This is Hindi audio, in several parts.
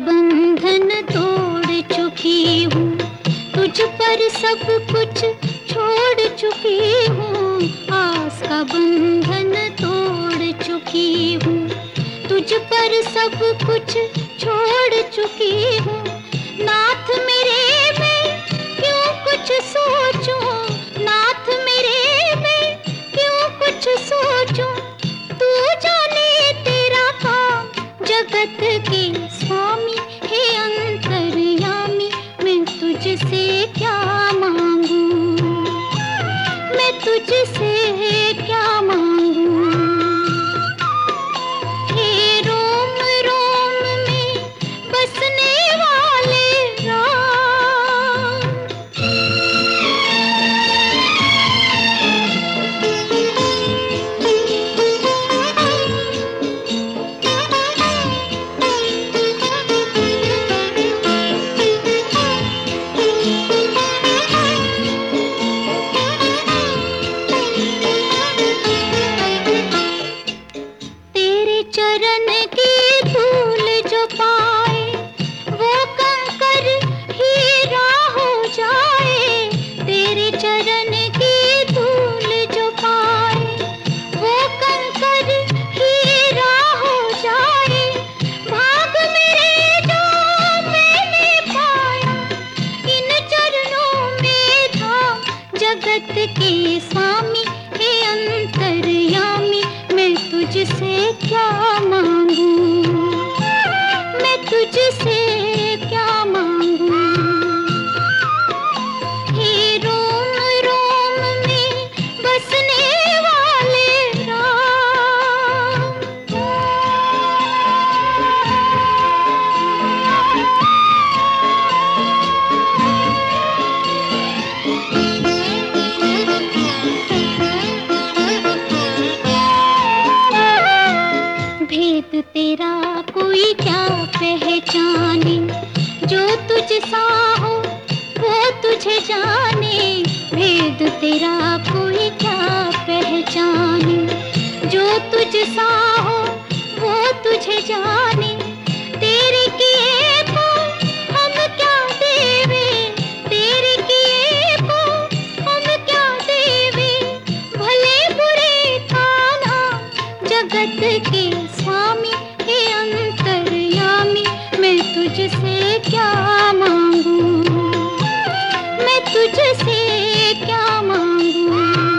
बंधन तोड़ चुकी हूँ, तुझ पर सब कुछ छोड़ चुकी हूँ। आस का बंधन तोड़ चुकी हूँ, तुझ पर सब कुछ छोड़ चुकी हूँ। नाथ मेरे मैं क्यों कुछ सोचूं, नाथ मेरे मैं क्यों कुछ सोचूं। तू जाने तेरा काम जगत के स्वामी, हे अंतर्यामी मैं तुझसे क्या मांगू, मैं तुझसे क्या मांगू। हे रोम रोम में बसने वाले राम। तेरे चरण की धूल जो पाए, वो कंकर हीरा हो जाए। तेरे चरण की धूल जो पाए, वो कंकर हीरा हो जाए। भाग मेरे जो मैंने पाया, इन चरणों में था जगत के स्वामी, हे अंतर्यामी मैं तुझसे क्या मांगू, मैं तुझसे क्या मांगू। हे रोम रोम में बसने वाले राम। भेद तेरा कोई क्या पहचाने, जो तुझ सा हो वो तुझे जाने। भेद तेरा कोई क्या पहचाने, जो तुझ सा हो वो तुझे जाने। तेरे किए को हम क्या देवे, तेरे किए को हम क्या देवे। भले बुरे थाना जगत के स्वामी, हे अंतर्यामी मैं तुझसे क्या मांगू, मैं तुझसे क्या मांगू।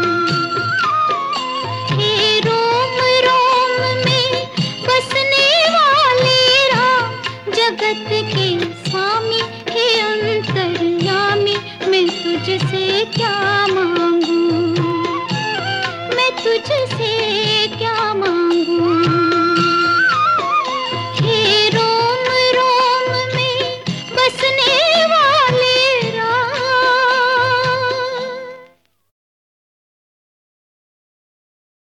हे रोम रोम में बसने वाले राम, जगत के स्वामी, हे अंतर्यामी मैं तुझसे क्या मांगू।